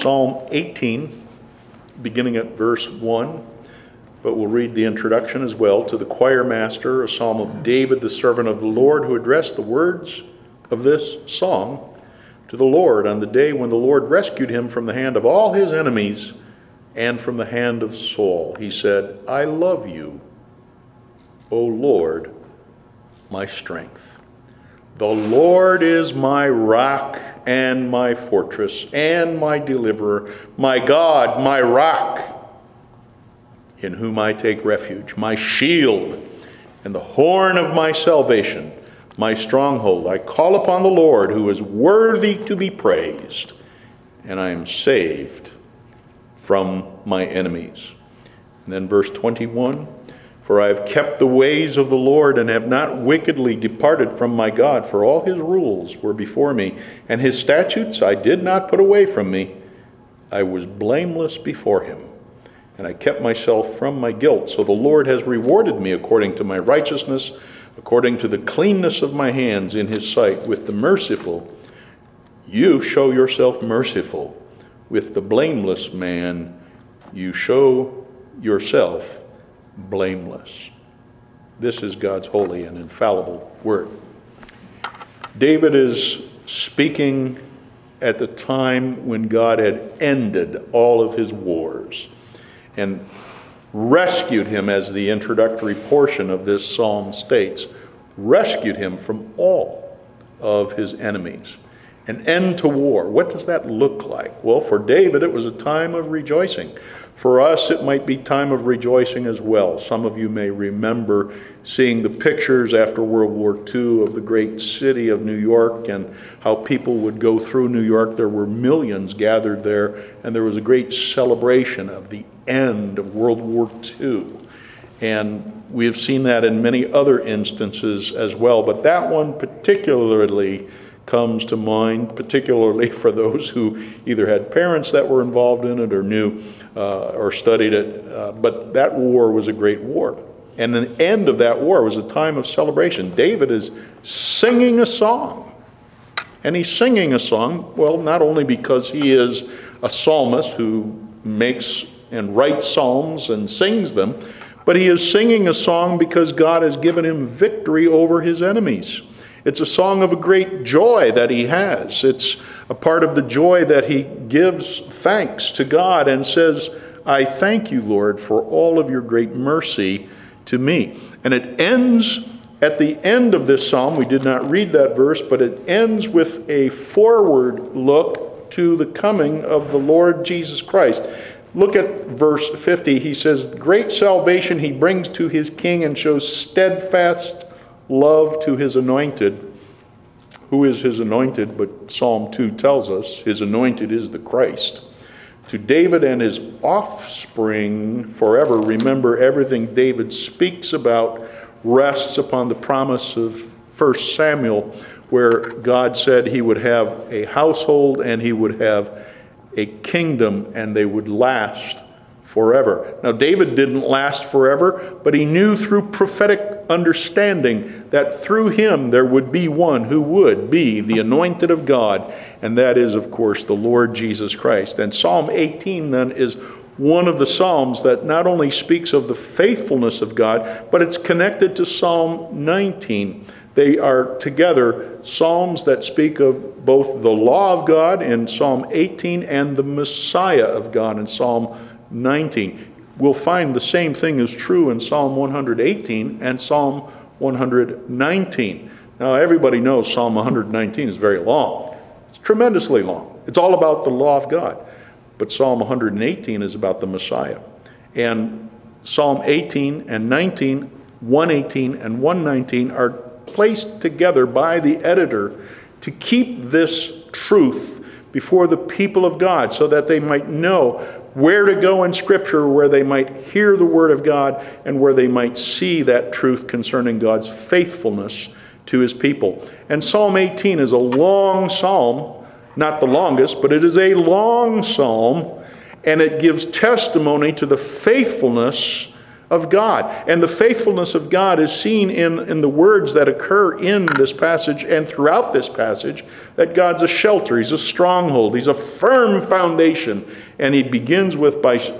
Psalm 18, beginning at verse 1, but we'll read the introduction as well. To the choir master, a psalm of David, the servant of the Lord, who addressed the words of this song to the Lord on the day when the Lord rescued him from the hand of all his enemies and from the hand of Saul. He said, I love you, O Lord, my strength. The Lord is my rock and my fortress and my deliverer, my God, my rock, in whom I take refuge, my shield and the horn of my salvation, my stronghold. I call upon the Lord, who is worthy to be praised, and I am saved from my enemies. And then verse 21, for I have kept the ways of the Lord and have not wickedly departed from my God, for all his rules were before me, and his statutes I did not put away from me. I was blameless before him, and I kept myself from my guilt. So the Lord has rewarded me according to my righteousness, according to the cleanness of my hands in his sight. With the merciful, you show yourself merciful. With the blameless man, you show yourself blameless. This is God's holy and infallible word. David is speaking at the time when God had ended all of his wars and rescued him, as the introductory portion of this psalm states, rescued him from all of his enemies. An end to war. What does that look like? Well, for David, it was a time of rejoicing. For us, it might be time of rejoicing as well. Some of you may remember seeing the pictures after World War II of the great city of New York and how people would go through New York. There were millions gathered there, and there was a great celebration of the end of World War II. And we have seen that in many other instances as well. But that one particularly comes to mind, particularly for those who either had parents that were involved in it or knew or studied it. But that war was a great war. And the end of that war was a time of celebration. David is singing a song. And he's singing a song, well, not only because he is a psalmist who makes and writes psalms and sings them, but he is singing a song because God has given him victory over his enemies. It's a song of a great joy that he has. It's a part of the joy that he gives thanks to God and says, I thank you, Lord, for all of your great mercy to me. And it ends at the end of this psalm. We did not read that verse, but it ends with a forward look to the coming of the Lord Jesus Christ. Look at verse 50. He says, great salvation he brings to his king and shows steadfast love to his anointed. Who is his anointed? But Psalm 2 tells us his anointed is the Christ. To David and his offspring forever. Remember, everything David speaks about rests upon the promise of 1 Samuel, where God said he would have a household and he would have a kingdom, and they would last forever. Now, David didn't last forever, but he knew through prophetic understanding that through him there would be one who would be the anointed of God, and that is, of course, the Lord Jesus Christ. And Psalm 18 then is one of the psalms that not only speaks of the faithfulness of God, but it's connected to Psalm 19. They are together psalms that speak of both the law of God in Psalm 18 and the Messiah of God in Psalm 19. We'll find the same thing is true in Psalm 118 and Psalm 119. Now, everybody knows Psalm 119 is very long. It's tremendously long. It's all about the law of God. But Psalm 118 is about the Messiah. And Psalm 18 and 19, 118 and 119 are placed together by the editor to keep this truth before the people of God so that they might know where to go in Scripture, where they might hear the Word of God, and where they might see that truth concerning God's faithfulness to his people. And Psalm 18 is a long psalm, not the longest, but it is a long psalm, and it gives testimony to the faithfulness of God. And the faithfulness of God is seen in the words that occur in this passage and throughout this passage, that God's a shelter, He's a stronghold, He's a firm foundation. And He begins with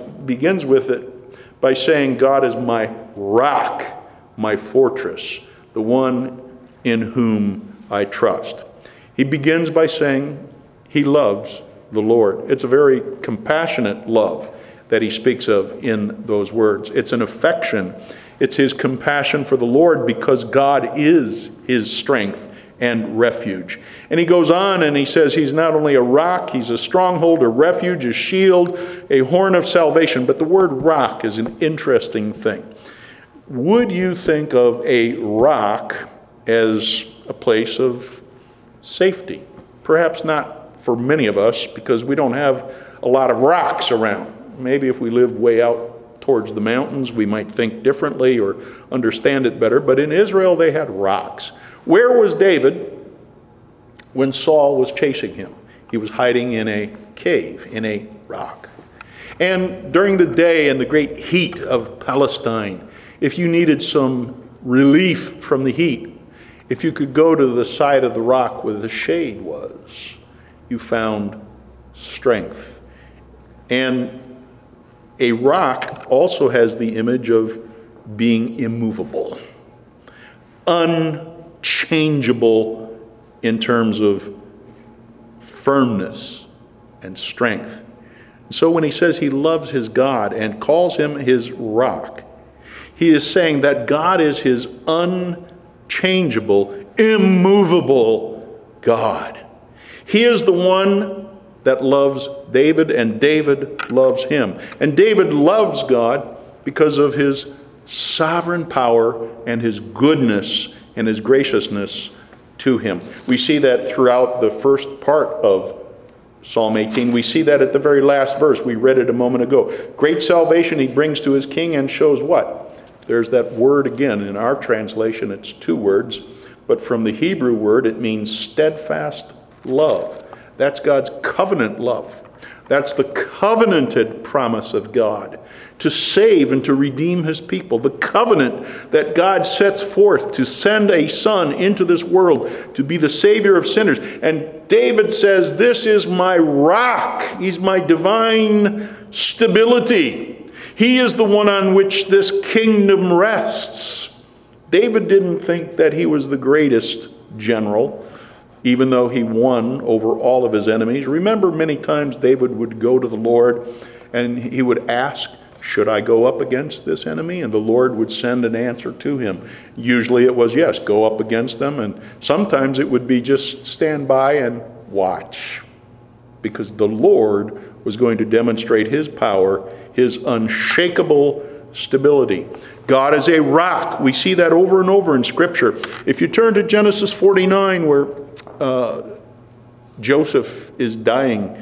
it by saying, God is my rock, my fortress, the one in whom I trust. He begins by saying he loves the Lord. It's a very compassionate love that he speaks of in those words. It's an affection. It's his compassion for the Lord because God is his strength and refuge. And he goes on and he says he's not only a rock, he's a stronghold, a refuge, a shield, a horn of salvation. But the word rock is an interesting thing. Would you think of a rock as a place of safety? Perhaps not for many of us, because we don't have a lot of rocks around. Maybe if we lived way out towards the mountains, we might think differently or understand it better. But in Israel, they had rocks. Where was David when Saul was chasing him? He was hiding in a cave, in a rock. And during the day in the great heat of Palestine, if you needed some relief from the heat, if you could go to the side of the rock where the shade was, you found strength. And a rock also has the image of being immovable, unchangeable in terms of firmness and strength. So when he says he loves his God and calls him his rock, he is saying that God is his unchangeable, immovable God. He is the one that loves David, and David loves him. And David loves God because of his sovereign power and his goodness and his graciousness to him. We see that throughout the first part of Psalm 18. We see that at the very last verse. We read it a moment ago. Great salvation he brings to his king and shows what? There's that word again. In our translation, it's two words. But from the Hebrew word, it means steadfast love. That's God's covenant love. That's the covenanted promise of God to save and to redeem his people. The covenant that God sets forth to send a son into this world to be the Savior of sinners. And David says, this is my rock. He's my divine stability. He is the one on which this kingdom rests. David didn't think that he was the greatest general, even though he won over all of his enemies. Remember, many times David would go to the Lord and he would ask, should I go up against this enemy? And the Lord would send an answer to him. Usually it was, yes, go up against them. And sometimes it would be just stand by and watch, because the Lord was going to demonstrate his power, his unshakable stability. God is a rock. We see that over and over in Scripture. If you turn to Genesis 49, where Joseph is dying,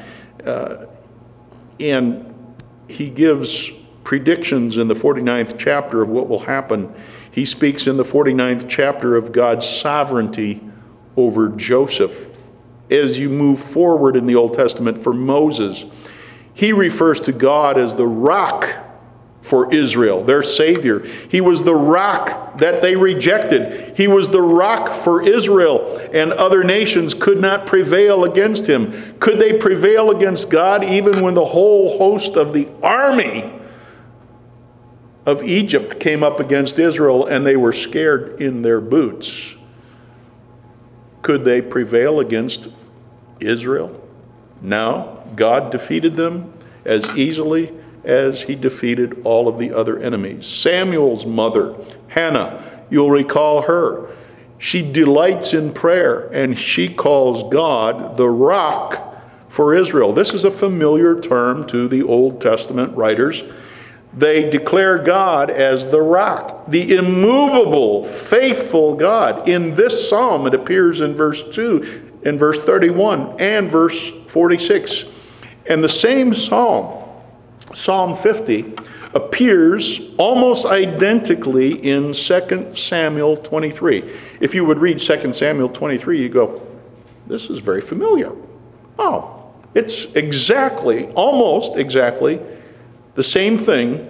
and he gives predictions in the 49th chapter of what will happen. He speaks in the 49th chapter of God's sovereignty over Joseph. As you move forward in the Old Testament for Moses, he refers to God as the rock for Israel, their Savior. He was the rock that they rejected. He was the rock for Israel, and other nations could not prevail against him. Could they prevail against God even when the whole host of the army of Egypt came up against Israel and they were scared in their boots? Could they prevail against Israel? No. God defeated them as easily as he defeated all of the other enemies. Samuel's mother, Hannah, you'll recall her. She delights in prayer, and she calls God the rock for Israel. This is a familiar term to the Old Testament writers. They declare God as the rock, the immovable, faithful God. In this psalm, it appears in verse 2, in verse 31, and verse 46. And the same psalm, Psalm 50, appears almost identically in 2 Samuel 23. If you would read 2 Samuel 23, you go, this is very familiar. Oh, it's exactly, almost exactly the same thing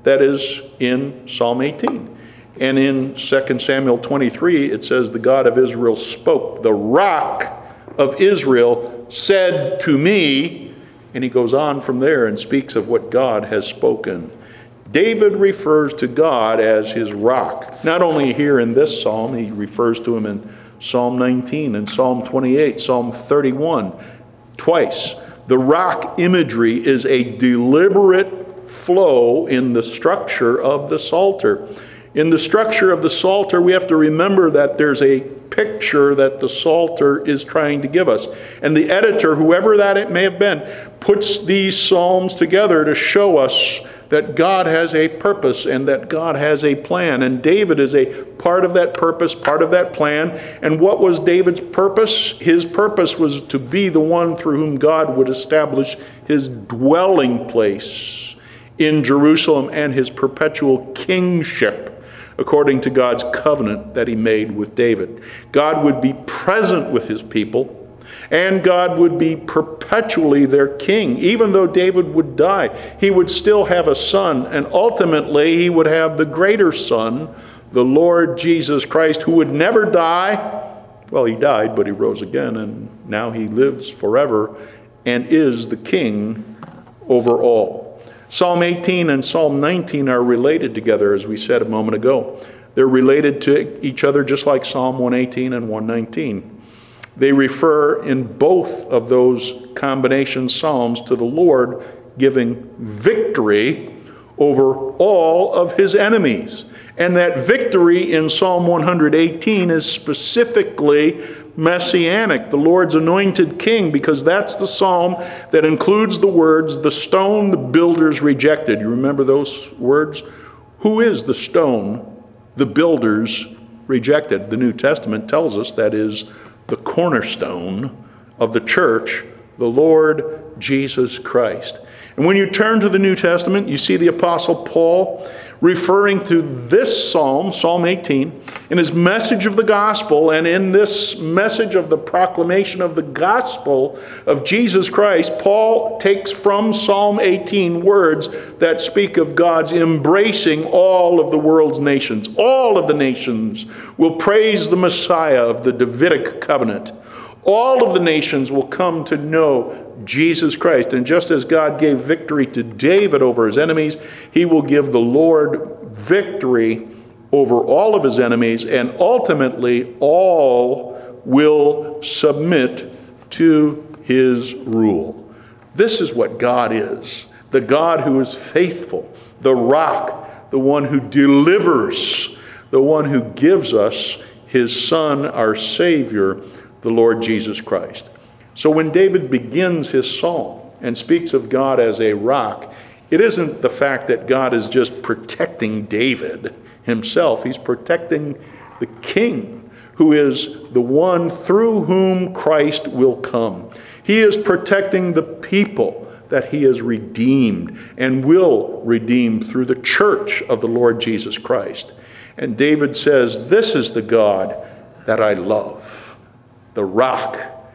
that is in Psalm 18. And in 2 Samuel 23, it says, the God of Israel spoke. The rock of Israel said to me, and he goes on from there and speaks of what God has spoken. David refers to God as his rock. Not only here in this psalm, he refers to him in Psalm 19 and Psalm 28, Psalm 31, twice. The rock imagery is a deliberate flow in the structure of the Psalter. In the structure of the Psalter, we have to remember that there's a picture that the Psalter is trying to give us. And the editor, whoever that it may have been, puts these psalms together to show us that God has a purpose and that God has a plan. And David is a part of that purpose, part of that plan. And what was David's purpose? His purpose was to be the one through whom God would establish his dwelling place in Jerusalem and his perpetual kingship, according to God's covenant that he made with David. God would be present with his people, and God would be perpetually their king. Even though David would die, he would still have a son, and ultimately he would have the greater son, the Lord Jesus Christ, who would never die. Well, he died, but he rose again, and now he lives forever and is the king over all. Psalm 18 and Psalm 19 are related together, as we said a moment ago. They're related to each other just like Psalm 118 and 119. They refer in both of those combination psalms to the Lord giving victory over all of his enemies. And that victory in Psalm 118 is specifically messianic, the Lord's anointed king, because that's the psalm that includes the words, the stone the builders rejected. You remember those words? Who is the stone the builders rejected? The New Testament tells us that is the cornerstone of the church, the Lord Jesus Christ. And when you turn to the New Testament, you see the Apostle Paul referring to this psalm, Psalm 18, in his message of the gospel, and in this message of the proclamation of the gospel of Jesus Christ, Paul takes from Psalm 18 words that speak of God's embracing all of the world's nations. All of the nations will praise the Messiah of the Davidic covenant. All of the nations will come to know Jesus Christ. And just as God gave victory to David over his enemies, he will give the Lord victory over all of his enemies, and ultimately all will submit to his rule. This is what God is. The God who is faithful, the rock, the one who delivers, the one who gives us his Son, our Savior, the Lord Jesus Christ. So when David begins his psalm and speaks of God as a rock, it isn't the fact that God is just protecting David himself. He's protecting the king, who is the one through whom Christ will come. He is protecting the people that he has redeemed and will redeem through the church of the Lord Jesus Christ. And David says, "This is the God that I love, the rock,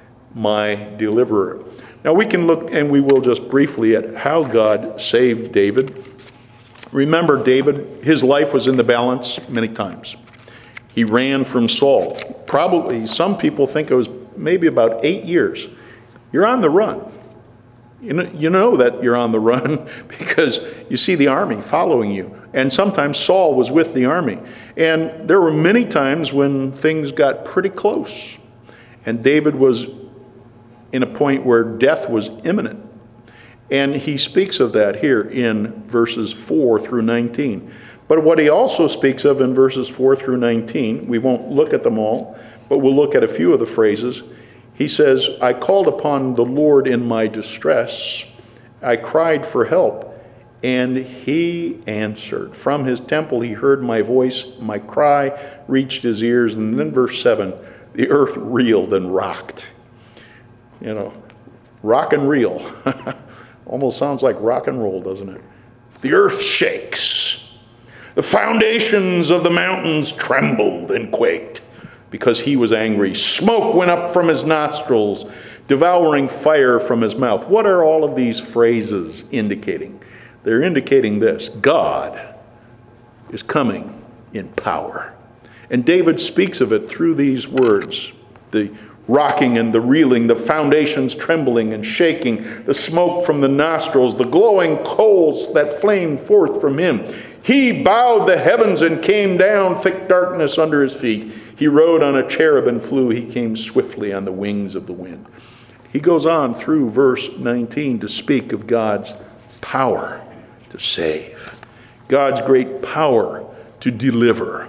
my deliverer." Now we can look, and we will just briefly, at how God saved David. Remember, David, his life was in the balance many times. He ran from Saul. Probably, some people think it was maybe about 8 years. You're on the run. You know that you're on the run because you see the army following you. And sometimes Saul was with the army. And there were many times when things got pretty close. And David was in a point where death was imminent. And he speaks of that here in verses 4 through 19. But what he also speaks of in verses 4 through 19, we won't look at them all, but we'll look at a few of the phrases. He says, "I called upon the Lord in my distress. I cried for help, and he answered. From his temple he heard my voice. My cry reached his ears." And then verse 7, the earth reeled and rocked. You know, rock and reel. Almost sounds like rock and roll, doesn't it? The earth shakes. The foundations of the mountains trembled and quaked because he was angry. Smoke went up from his nostrils, devouring fire from his mouth. What are all of these phrases indicating? They're indicating this: God is coming in power. And David speaks of it through these words: the rocking and the reeling, the foundations trembling and shaking, the smoke from the nostrils, the glowing coals that flamed forth from him. He bowed the heavens and came down, thick darkness under his feet. He rode on a cherub and flew. He came swiftly on the wings of the wind. He goes on through verse 19 to speak of God's power to save, God's great power to deliver.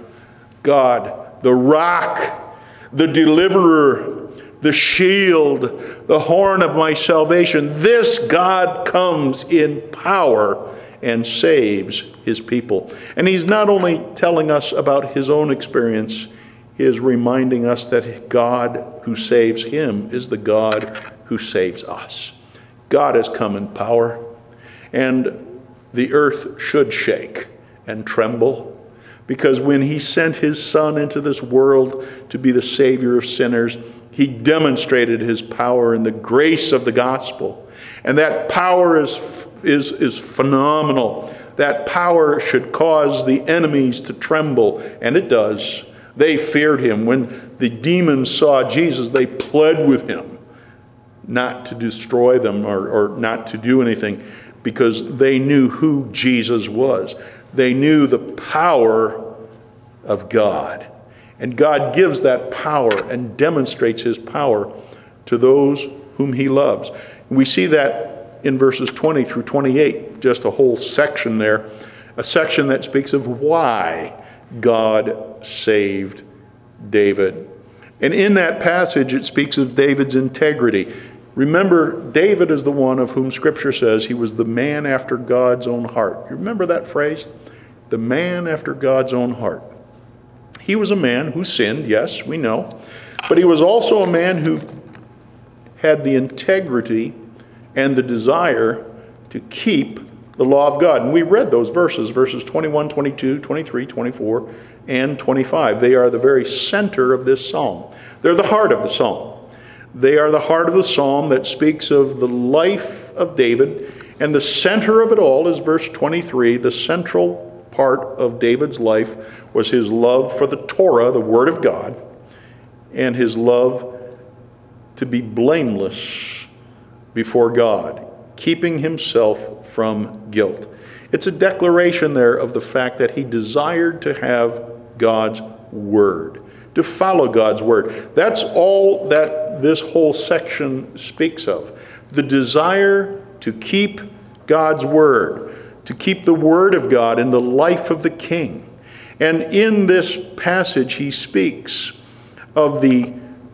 God, the rock, the deliverer, the shield, the horn of my salvation. This God comes in power and saves his people. And he's not only telling us about his own experience, he is reminding us that God who saves him is the God who saves us. God has come in power, and the earth should shake and tremble, because when he sent his Son into this world to be the Savior of sinners, he demonstrated his power in the grace of the gospel. And that power is phenomenal. That power should cause the enemies to tremble, and it does. They feared him. When the demons saw Jesus, they pled with him not to destroy them or not to do anything, because they knew who Jesus was. They knew the power of God. And God gives that power and demonstrates his power to those whom he loves. We see that in verses 20 through 28, just a whole section there, a section that speaks of why God saved David. And in that passage, it speaks of David's integrity. Remember, David is the one of whom Scripture says he was the man after God's own heart. You remember that phrase? The man after God's own heart. He was a man who sinned, yes, we know. But he was also a man who had the integrity and the desire to keep the law of God. And we read those verses 21, 22, 23, 24, and 25. They are the very center of this psalm. They're the heart of the psalm. They are the heart of the psalm that speaks of the life of David. And the center of it all is verse 23. The central part of David's life was his love for the Torah, the Word of God, and his love to be blameless before God, keeping himself from guilt. It's a declaration there of the fact that he desired to have God's Word, to follow God's Word. That's all that this whole section speaks of. The desire to keep God's Word, to keep the Word of God in the life of the king. And in this passage, he speaks of the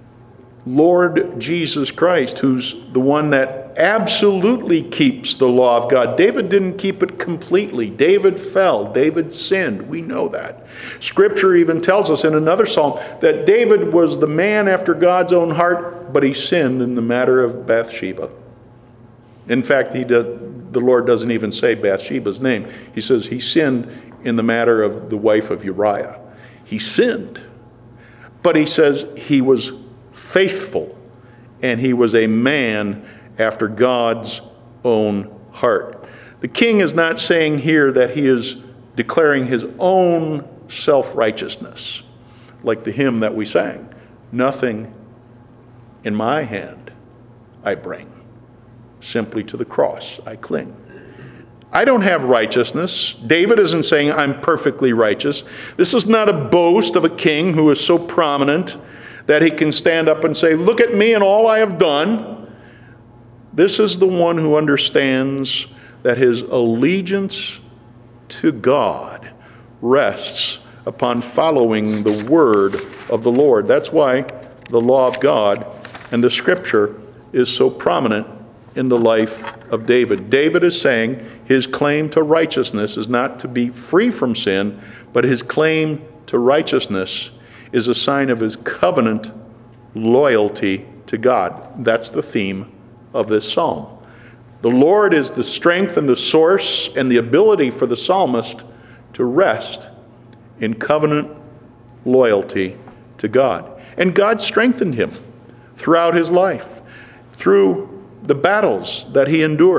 Lord Jesus Christ, who's the one that absolutely keeps the law of God. David didn't keep it completely. David fell. David sinned. We know that. Scripture even tells us in another psalm that David was the man after God's own heart, but he sinned in the matter of Bathsheba. In fact, the Lord doesn't even say Bathsheba's name. He says he sinned in the matter of the wife of Uriah. He sinned. But he says he was faithful, and he was a man after God's own heart. The king is not saying here that he is declaring his own self-righteousness, like the hymn that we sang. Nothing in my hand I bring, simply to the cross I cling. I don't have righteousness. David isn't saying I'm perfectly righteous. This is not a boast of a king who is so prominent that he can stand up and say, look at me and all I have done. This is the one who understands that his allegiance to God rests upon following the word of the Lord. That's why the law of God and the Scripture is so prominent in the life of David. David is saying his claim to righteousness is not to be free from sin, but his claim to righteousness is a sign of his covenant loyalty to God. That's the theme of this psalm. The Lord is the strength and the source and the ability for the psalmist to rest in covenant loyalty to God. And God strengthened him throughout his life, through the battles that he endured.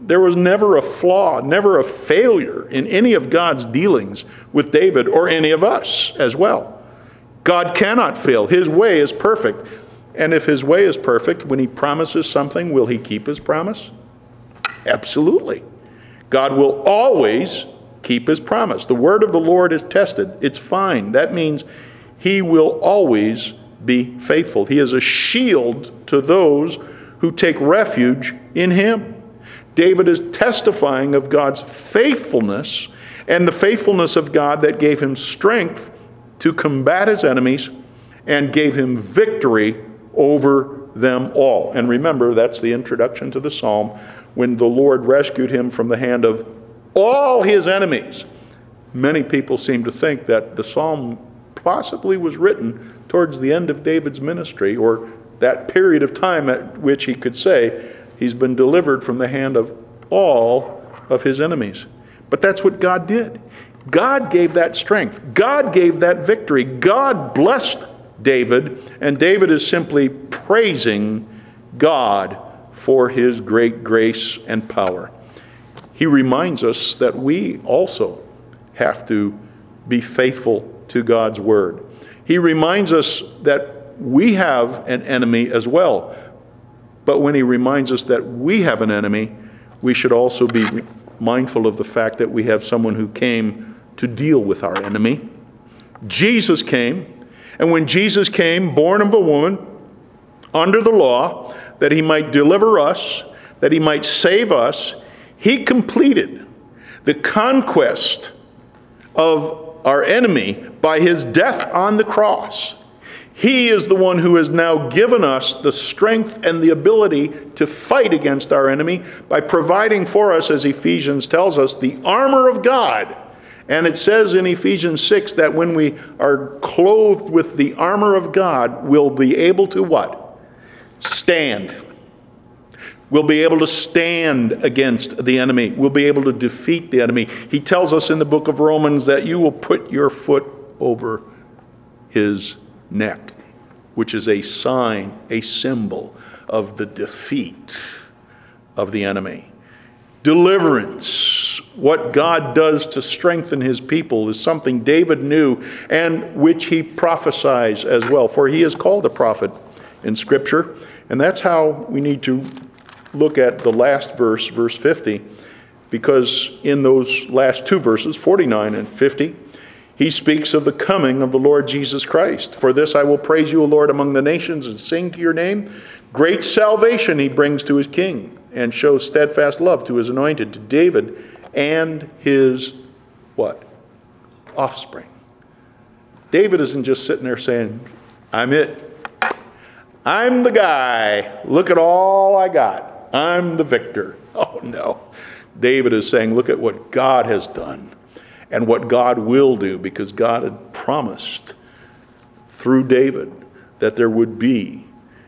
There was never a flaw, never a failure in any of God's dealings with David or any of us as well. God cannot fail. His way is perfect. And if his way is perfect, when he promises something, will he keep his promise? Absolutely. God will always keep his promise. The word of the Lord is tested. It's fine. That means he will always be faithful. He is a shield to those who take refuge in him. David is testifying of God's faithfulness and the faithfulness of God that gave him strength to combat his enemies and gave him victory over them all. And remember, that's the introduction to the psalm, when the Lord rescued him from the hand of all his enemies. Many people seem to think that the psalm possibly was written towards the end of David's ministry, or that period of time at which he could say he's been delivered from the hand of all of his enemies. But that's what God did. God gave that strength. God gave that victory. God blessed David, and David is simply praising God for his great grace and power. He reminds us that we also have to be faithful to God's word. He reminds us that we have an enemy as well. But when he reminds us that we have an enemy, we should also be mindful of the fact that we have someone who came to deal with our enemy. Jesus came, and when Jesus came, born of a woman, under the law, that he might deliver us, that he might save us, he completed the conquest of our enemy by his death on the cross. He is the one who has now given us the strength and the ability to fight against our enemy by providing for us, as Ephesians tells us, the armor of God. And it says in Ephesians 6 that when we are clothed with the armor of God, we'll be able to what? Stand. We'll be able to stand against the enemy. We'll be able to defeat the enemy. He tells us in the book of Romans that you will put your foot over his neck, which is a sign, a symbol of the defeat of the enemy. Deliverance, what God does to strengthen his people, is something David knew and which he prophesies as well, for he is called a prophet in Scripture. And that's how we need to look at the last verse, verse 50, because in those last two verses, 49 and 50, he speaks of the coming of the Lord Jesus Christ. For this I will praise you, O Lord, among the nations, and sing to your name. Great salvation he brings to his king, and shows steadfast love to his anointed, to David and his, what? Offspring. David isn't just sitting there saying, I'm it. I'm the guy. Look at all I got. I'm the victor. Oh, no. David is saying, look at what God has done and what God will do, because God had promised through David that there would be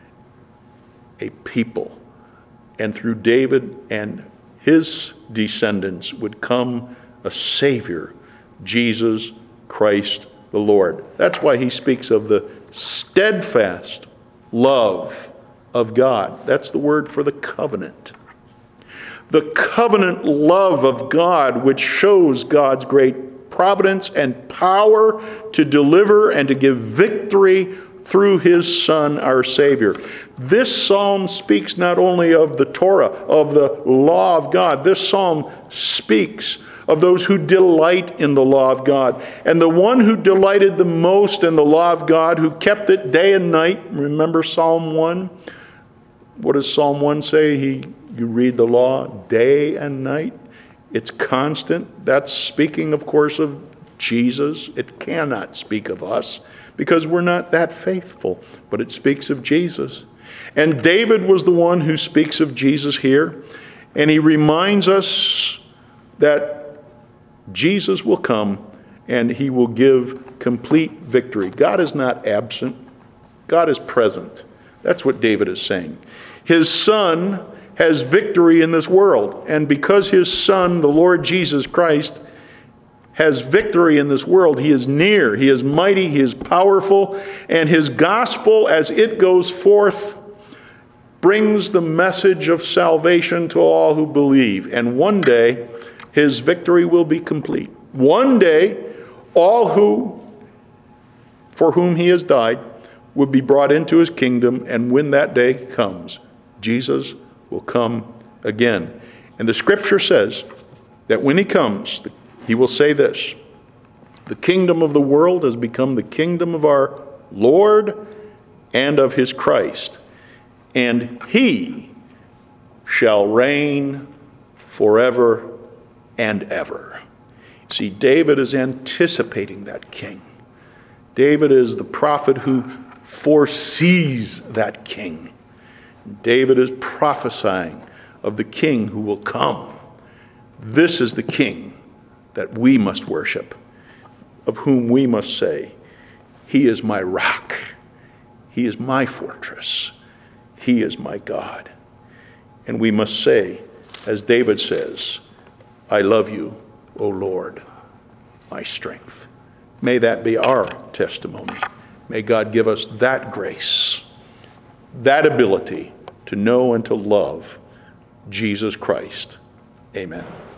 a people, and through David and his descendants would come a Savior, Jesus Christ the Lord. That's why he speaks of the steadfast love of God. That's the word for the covenant. The covenant love of God, which shows God's great providence and power to deliver and to give victory through his Son, our Savior. This psalm speaks not only of the Torah, of the law of God. This psalm speaks of those who delight in the law of God. And the one who delighted the most in the law of God, who kept it day and night, remember Psalm 1? What does Psalm 1 say? You read the law day and night. It's constant. That's speaking, of course, of Jesus. It cannot speak of us because we're not that faithful, but it speaks of Jesus. And David was the one who speaks of Jesus here, and he reminds us that Jesus will come and he will give complete victory. God is not absent. God is present. That's what David is saying. His Son has victory in this world, and because his Son, the Lord Jesus Christ, has victory in this world, he is near, he is mighty, he is powerful, and his gospel, as it goes forth, brings the message of salvation to all who believe. And one day, his victory will be complete. One day, all for whom he has died will be brought into his kingdom. And when that day comes, Jesus will come again. And the scripture says that when he comes, he will say this: the kingdom of the world has become the kingdom of our Lord and of his Christ, and he shall reign forever and ever. See, David is anticipating that king. David is the prophet who foresees that king. David is prophesying of the king who will come. This is the king that we must worship, of whom we must say, he is my rock. He is my fortress. He is my God. And we must say, as David says, I love you, O Lord, my strength. May that be our testimony. May God give us that grace, that ability to know and to love Jesus Christ. Amen.